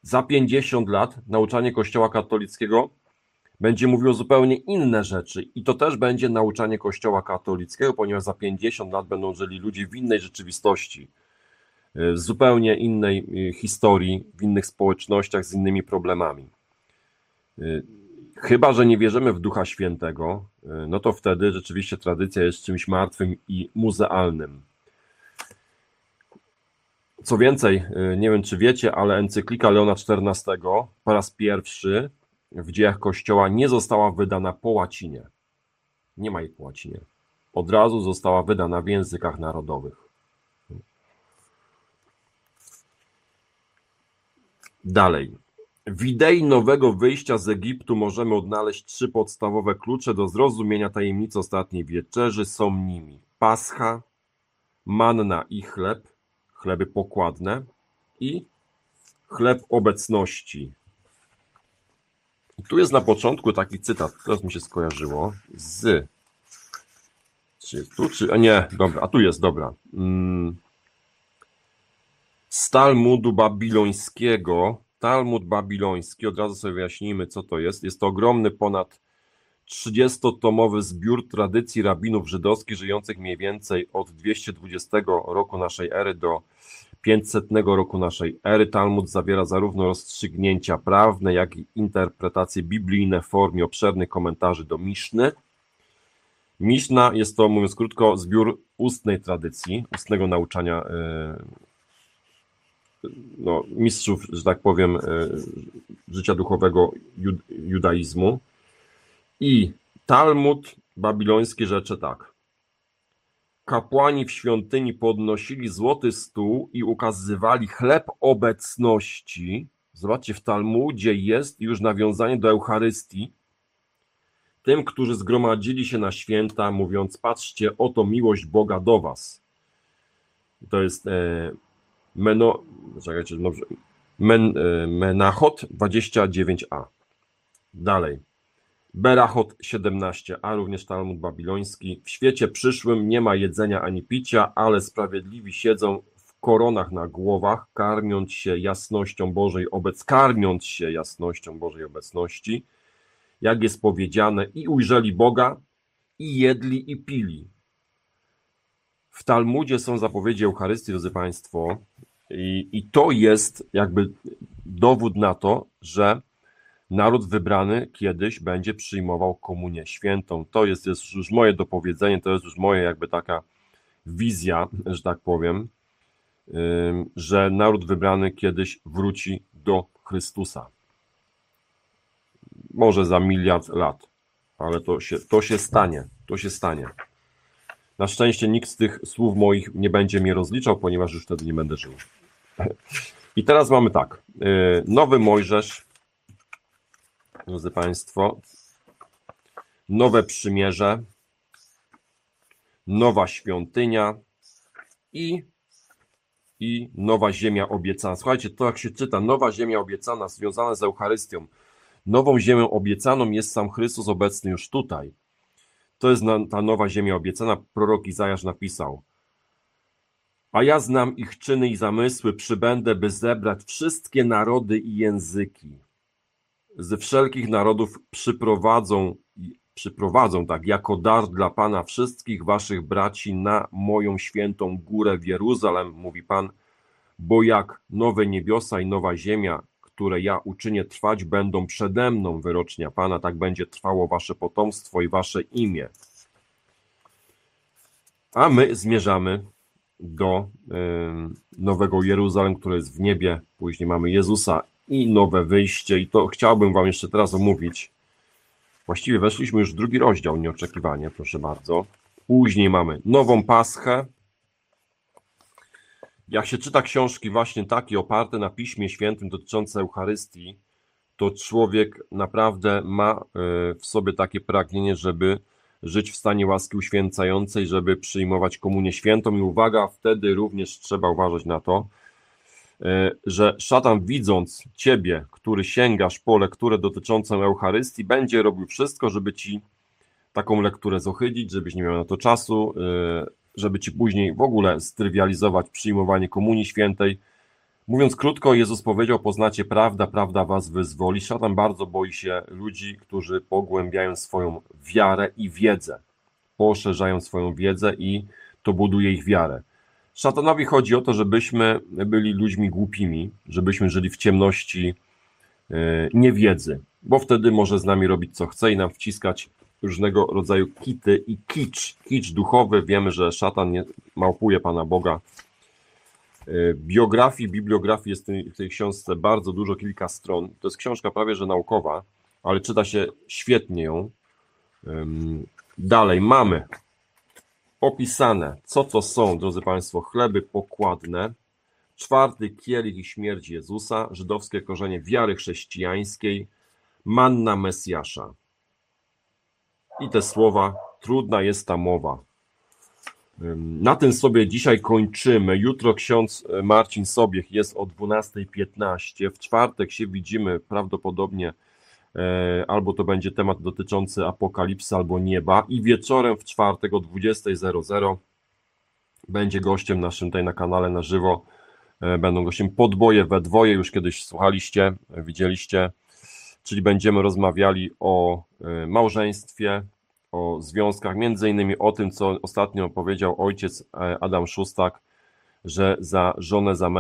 za 50 lat nauczanie Kościoła katolickiego będzie mówiło zupełnie inne rzeczy i to też będzie nauczanie Kościoła katolickiego, ponieważ za 50 lat będą żyli ludzie w innej rzeczywistości, w zupełnie innej historii, w innych społecznościach z innymi problemami. Chyba że nie wierzymy w Ducha Świętego, no to wtedy rzeczywiście tradycja jest czymś martwym i muzealnym. Co więcej, nie wiem czy wiecie, ale encyklika Leona XIV po raz pierwszy w dziejach Kościoła nie została wydana po łacinie. Nie ma jej po łacinie. Od razu została wydana w językach narodowych. Dalej. W idei nowego wyjścia z Egiptu możemy odnaleźć 3 podstawowe klucze do zrozumienia tajemnicy ostatniej wieczerzy. Są nimi pascha, manna i chleb, chleby pokładne i chleb obecności. I tu jest na początku taki cytat, teraz mi się skojarzyło, tu jest, dobra. Z Talmudu babilońskiego. Talmud babiloński, od razu sobie wyjaśnijmy, co to jest. Jest to ogromny, ponad 30-tomowy zbiór tradycji rabinów żydowskich żyjących mniej więcej od 220 roku naszej ery do 500 roku naszej ery. Talmud zawiera zarówno rozstrzygnięcia prawne, jak i interpretacje biblijne w formie obszernych komentarzy do Miszny. Miszna jest to, mówiąc krótko, zbiór ustnej tradycji, ustnego nauczania mistrzów, że tak powiem, życia duchowego judaizmu. I Talmud babiloński rzeczy tak. Kapłani w świątyni podnosili złoty stół i ukazywali chleb obecności. Zobaczcie, w Talmudzie jest już nawiązanie do Eucharystii. Tym, którzy zgromadzili się na święta, mówiąc, patrzcie, oto miłość Boga do was. To jest Menachot 29a. Dalej. Berachot 17a, również Talmud babiloński. W świecie przyszłym nie ma jedzenia ani picia, ale sprawiedliwi siedzą w koronach na głowach, karmiąc się jasnością Bożej obecności, jak jest powiedziane, i ujrzeli Boga, i jedli, i pili. W Talmudzie są zapowiedzi Eucharystii, drodzy Państwo, i to jest jakby dowód na to, że naród wybrany kiedyś będzie przyjmował komunię świętą. To jest już moje dopowiedzenie, to jest już moja jakby taka wizja, że tak powiem, że naród wybrany kiedyś wróci do Chrystusa. Może za 1 miliard lat, ale to się stanie. Na szczęście nikt z tych słów moich nie będzie mnie rozliczał, ponieważ już wtedy nie będę żył. I teraz mamy tak, nowy Mojżesz, drodzy Państwo, nowe przymierze, nowa świątynia i nowa ziemia obiecana. Słuchajcie, to jak się czyta, nowa ziemia obiecana związana z Eucharystią, nową ziemią obiecaną jest sam Chrystus obecny już tutaj. To jest ta nowa ziemia obiecana. Prorok Izajasz napisał: a ja znam ich czyny i zamysły, przybędę, by zebrać wszystkie narody i języki. Ze wszelkich narodów przyprowadzą tak, jako dar dla Pana wszystkich waszych braci na moją świętą górę w Jeruzalem, mówi Pan, bo jak nowe niebiosa i nowa ziemia, które ja uczynię trwać, będą przede mną, wyrocznia Pana, tak będzie trwało wasze potomstwo i wasze imię. A my zmierzamy do nowego Jeruzalem, które jest w niebie, później mamy Jezusa i nowe wyjście, i to chciałbym wam jeszcze teraz omówić. Właściwie weszliśmy już w 2 rozdział, nieoczekiwanie, proszę bardzo. Później mamy nową Paschę. Jak się czyta książki właśnie takie oparte na Piśmie Świętym dotyczące Eucharystii, to człowiek naprawdę ma w sobie takie pragnienie, żeby żyć w stanie łaski uświęcającej, żeby przyjmować komunię świętą. I uwaga, wtedy również trzeba uważać na to, że szatan, widząc ciebie, który sięgasz po lekturę dotyczącą Eucharystii, będzie robił wszystko, żeby ci taką lekturę zohydzić, żebyś nie miał na to czasu, żeby ci później w ogóle strywializować przyjmowanie komunii świętej, Mówiąc krótko, Jezus powiedział: poznacie prawdę, prawda was wyzwoli. Szatan bardzo boi się ludzi, którzy pogłębiają swoją wiarę i wiedzę, poszerzają swoją wiedzę i to buduje ich wiarę. Szatanowi chodzi o to, żebyśmy byli ludźmi głupimi, żebyśmy żyli w ciemności niewiedzy, bo wtedy może z nami robić co chce i nam wciskać różnego rodzaju kity i kicz duchowy. Wiemy, że szatan nie małpuje Pana Boga. Bibliografii jest w tej książce bardzo dużo, kilka stron. To jest książka prawie że naukowa, ale czyta się świetnie ją. Dalej mamy opisane, co to są, drodzy Państwo, chleby pokładne, 4. kielich i śmierć Jezusa, żydowskie korzenie wiary chrześcijańskiej, manna Mesjasza. I te słowa, trudna jest ta mowa. Na tym sobie dzisiaj kończymy. Jutro ksiądz Marcin Sobiech jest o 12:15. W czwartek się widzimy prawdopodobnie, albo to będzie temat dotyczący apokalipsy, albo nieba. I wieczorem w czwartek o 20:00 będzie gościem naszym tutaj na kanale na żywo. Będą gościem Podboje we dwoje, już kiedyś słuchaliście, widzieliście. Czyli będziemy rozmawiali o małżeństwie, o związkach, między innymi o tym, co ostatnio powiedział ojciec Adam Szustak, że za żonę, za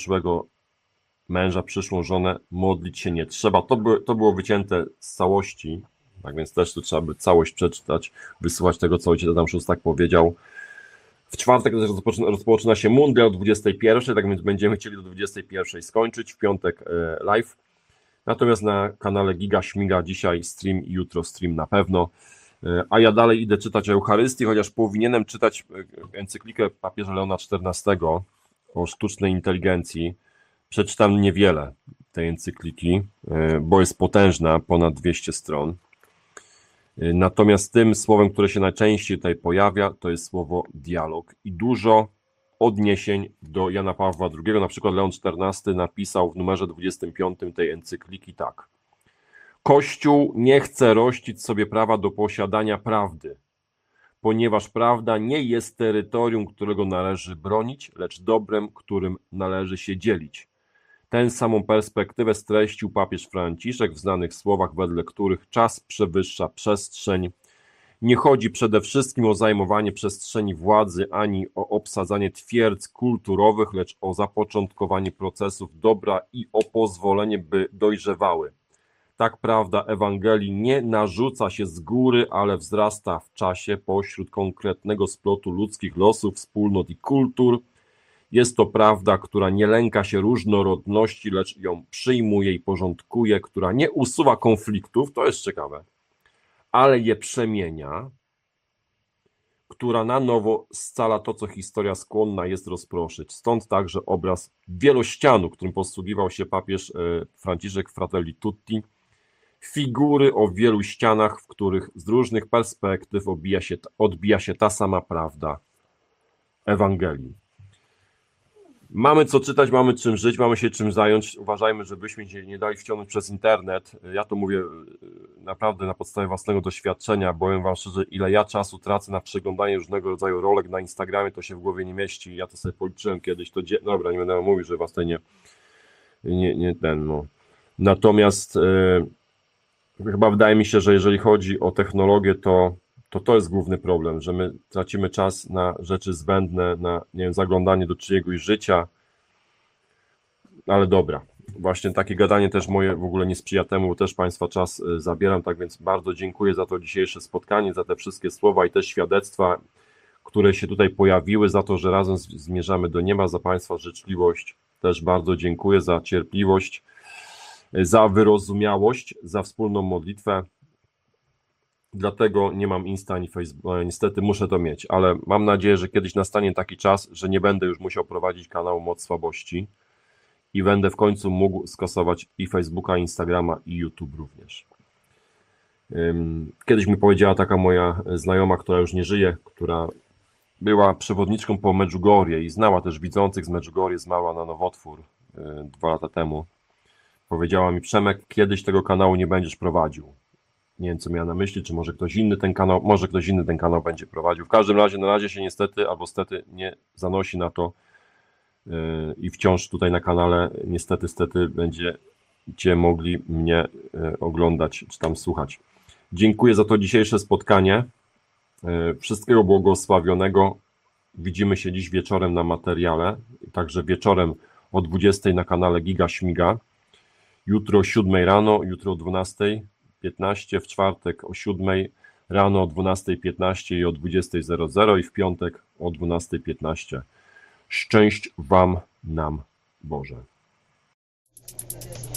przyszłą żonę modlić się nie trzeba. To było wycięte z całości, tak więc też tu trzeba by całość przeczytać, wysłuchać tego, co ojciec Adam Szustak powiedział. W czwartek też rozpoczyna się mundial o 21:00, tak więc będziemy chcieli do 21:00 skończyć, w piątek live. Natomiast na kanale Giga Śmiga dzisiaj stream i jutro stream na pewno. A ja dalej idę czytać o Eucharystii, chociaż powinienem czytać encyklikę papieża Leona XIV o sztucznej inteligencji. Przeczytam niewiele tej encykliki, bo jest potężna, ponad 200 stron. Natomiast tym słowem, które się najczęściej tutaj pojawia, to jest słowo dialog i dużo odniesień do Jana Pawła II. Na przykład Leon XIV napisał w numerze 25 tej encykliki tak. Kościół nie chce rościć sobie prawa do posiadania prawdy, ponieważ prawda nie jest terytorium, którego należy bronić, lecz dobrem, którym należy się dzielić. Tę samą perspektywę streścił papież Franciszek w znanych słowach, wedle których czas przewyższa przestrzeń. Nie chodzi przede wszystkim o zajmowanie przestrzeni władzy ani o obsadzanie twierdz kulturowych, lecz o zapoczątkowanie procesów dobra i o pozwolenie, by dojrzewały. Tak prawda Ewangelii nie narzuca się z góry, ale wzrasta w czasie pośród konkretnego splotu ludzkich losów, wspólnot i kultur. Jest to prawda, która nie lęka się różnorodności, lecz ją przyjmuje i porządkuje, która nie usuwa konfliktów, to jest ciekawe, ale je przemienia, która na nowo scala to, co historia skłonna jest rozproszyć. Stąd także obraz wielościanu, którym posługiwał się papież Franciszek w Fratelli Tutti, figury o wielu ścianach, w których z różnych perspektyw odbija się ta sama prawda Ewangelii. Mamy co czytać, mamy czym żyć, mamy się czym zająć. Uważajmy, żebyśmy się nie dali wciągnąć przez internet. Ja to mówię naprawdę na podstawie własnego doświadczenia. Powiem Wam szczerze, ile ja czasu tracę na przeglądanie różnego rodzaju rolek na Instagramie, to się w głowie nie mieści. Ja to sobie policzyłem kiedyś. Dobra, nie będę mówił, że Was tutaj no. Natomiast chyba wydaje mi się, że jeżeli chodzi o technologię, to jest główny problem, że my tracimy czas na rzeczy zbędne, na zaglądanie do czyjegoś życia, ale dobra, właśnie takie gadanie też moje w ogóle nie sprzyja temu, bo też Państwa czas zabieram, tak więc bardzo dziękuję za to dzisiejsze spotkanie, za te wszystkie słowa i też świadectwa, które się tutaj pojawiły, za to, że razem zmierzamy do nieba, za Państwa życzliwość też bardzo dziękuję, za cierpliwość, za wyrozumiałość, za wspólną modlitwę. Dlatego nie mam Insta ani Facebooka, niestety muszę to mieć, ale mam nadzieję, że kiedyś nastanie taki czas, że nie będę już musiał prowadzić kanału Moc Słabości i będę w końcu mógł skasować i Facebooka, i Instagrama, i YouTube również. Kiedyś mi powiedziała taka moja znajoma, która już nie żyje, która była przewodniczką po Medjugorje i znała też widzących z Medjugorje, zmarła na nowotwór 2 lata temu. Powiedziała mi: Przemek, kiedyś tego kanału nie będziesz prowadził. Nie wiem, co miała na myśli, czy może ktoś inny ten kanał będzie prowadził. W każdym razie na razie się niestety albo stety nie zanosi na to, i wciąż tutaj na kanale niestety będziecie mogli mnie oglądać czy tam słuchać. Dziękuję za to dzisiejsze spotkanie. Wszystkiego błogosławionego. Widzimy się dziś wieczorem na materiale, także wieczorem o 20 na kanale Giga Śmiga. Jutro o 7 rano, jutro o 12:15, w czwartek o 7 rano, o 12:15 i o 20:00 i w piątek o 12:15. Szczęść Wam, nam, Boże.